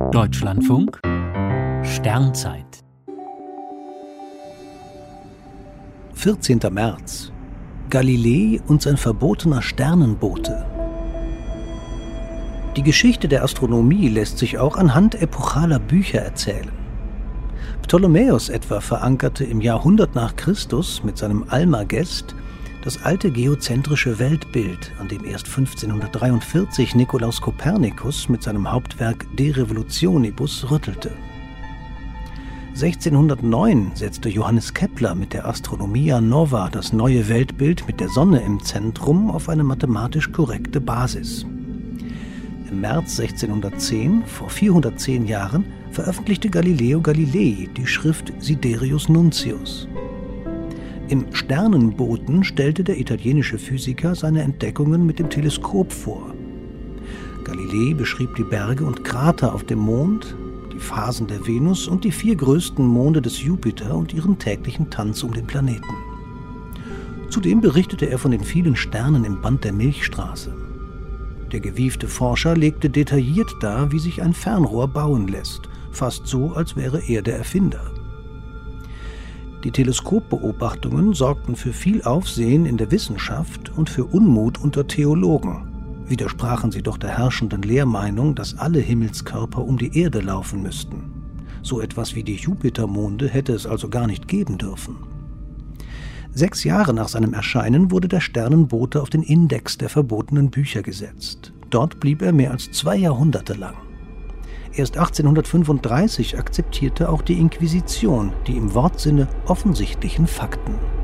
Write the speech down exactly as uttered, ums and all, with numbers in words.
Deutschlandfunk Sternzeit vierzehnter März. Galilei und sein verbotener Sternenbote. Die Geschichte der Astronomie lässt sich auch anhand epochaler Bücher erzählen. Ptolemäus etwa verankerte im Jahrhundert nach Christus mit seinem Almagest das alte geozentrische Weltbild, an dem erst fünfzehnhundertdreiundvierzig Nikolaus Kopernikus mit seinem Hauptwerk De Revolutionibus rüttelte. sechzehnhundertneun setzte Johannes Kepler mit der Astronomia Nova das neue Weltbild mit der Sonne im Zentrum auf eine mathematisch korrekte Basis. Im März sechzehnhundertzehn, vor vierhundertzehn Jahren, veröffentlichte Galileo Galilei die Schrift Sidereus Nuncius. Im Sternenboten stellte der italienische Physiker seine Entdeckungen mit dem Teleskop vor. Galilei beschrieb die Berge und Krater auf dem Mond, die Phasen der Venus und die vier größten Monde des Jupiter und ihren täglichen Tanz um den Planeten. Zudem berichtete er von den vielen Sternen im Band der Milchstraße. Der gewiefte Forscher legte detailliert dar, wie sich ein Fernrohr bauen lässt, fast so, als wäre er der Erfinder. Die Teleskopbeobachtungen sorgten für viel Aufsehen in der Wissenschaft und für Unmut unter Theologen. Widersprachen sie doch der herrschenden Lehrmeinung, dass alle Himmelskörper um die Erde laufen müssten. So etwas wie die Jupitermonde hätte es also gar nicht geben dürfen. Sechs Jahre nach seinem Erscheinen wurde der Sternenbote auf den Index der verbotenen Bücher gesetzt. Dort blieb er mehr als zwei Jahrhunderte lang. Erst achtzehnhundertfünfunddreißig akzeptierte auch die Inquisition die im Wortsinne offensichtlichen Fakten.